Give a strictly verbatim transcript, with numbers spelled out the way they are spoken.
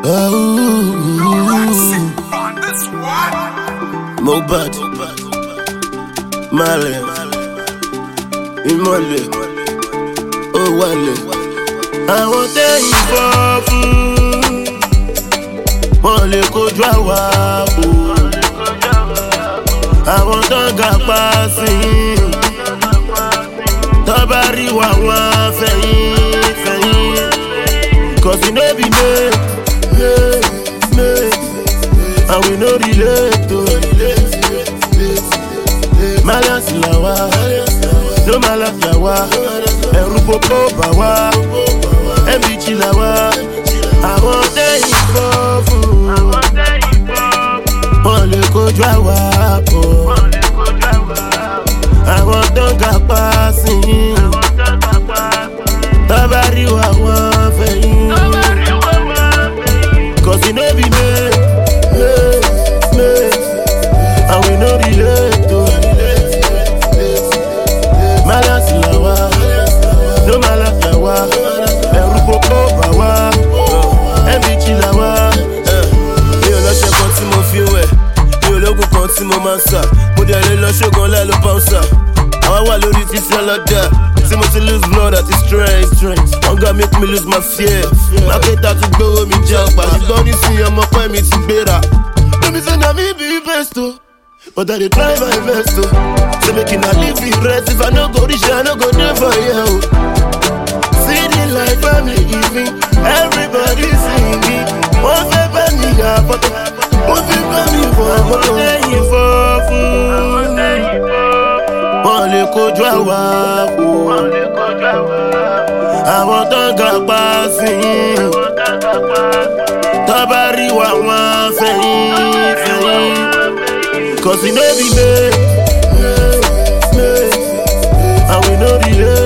Mohbad, Male, Imole, Owale. Àwọn tẹ́yìn fọ́ fún wọn lè kojú àwa o. Àwọn tó ń ga pa sí tó bá rí wa wọn fẹ̀yìn fẹ̀yìn. Cause we no be made, made, made, and we no relate to relate. Malas la wa, no malas la wa, ẹ̀rù popo bà wá, ẹ̀mí chi la wa. Àwọn tẹ́yìn fọ́ fún wọn lè kojú àwa pọ̀. Àwọn tó ń ga pa sí tó bá rí wa wọn fẹ̀yìn. Cause we no be made, made, made, and we no relate to relate. Malas la wa, no malas la wa, ẹ̀rù popo bà wá, ẹ̀mí chi la wa. Mi ò lọ́ṣẹ́ kan tí mo fi wẹ̀, mi ò lóògùn kan tí mo máa ń sà. Mo dẹ̀ lè lọ ṣògan láì ló bouncer. Àwa wà lórí títí ọlọ́dà, tí mo ti lose blood àti strength. Hunger make me lose my fear. Mákẹ́tà tún gbówó mi jẹ́ ọ̀pá. Ṣùgbọ́n nísìnyí ọmọ pẹ́ mi ti gbéra. Lómi say na me be best o, but I dey try my best o. So make una leave the rest. If I no go reach, I no go dey for here o. See the life family giving, everybody singing. Wọ́n fẹ́ bá mi yà fọ́tò, wọ́n fi bá mi fọ́ fọ́tò. Àwọn tẹ́yìn fọ́ fún wọn lè kojú àwa kù. Àwọn tó ń ga pa sí tó bá rí wa wọn fẹ̀yìn fẹ̀yìn. Cause we no be made, made, made, and we no relate.